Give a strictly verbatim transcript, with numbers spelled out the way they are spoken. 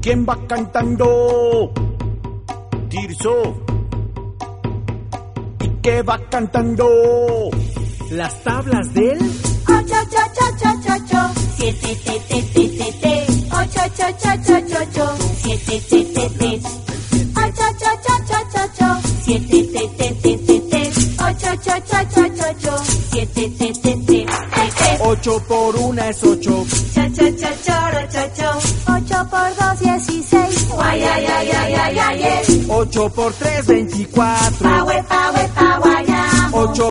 ¿Quién va cantando? Tirso. ¿Y qué va cantando? Las tablas del ocho, ocho, ocho, ocho, ocho, siete, te, te, te, te, te, ocho, ocho, ocho, ocho, ocho, siete, te, te, te, ocho, ocho, ocho, ocho, ocho, siete, te, te, te, te, te, ocho, ocho, ocho, ocho, ocho, siete, te, te, te, te, te. Ocho por una es ocho. Cha, cha, cha, choro, cho, cho. Ocho por dos, dieciséis. Guay, ay, ay, ay, ay, ay, ay. Ocho por tres, veinticuatro. Pa, we, pa, we, pa, guayamo. Ocho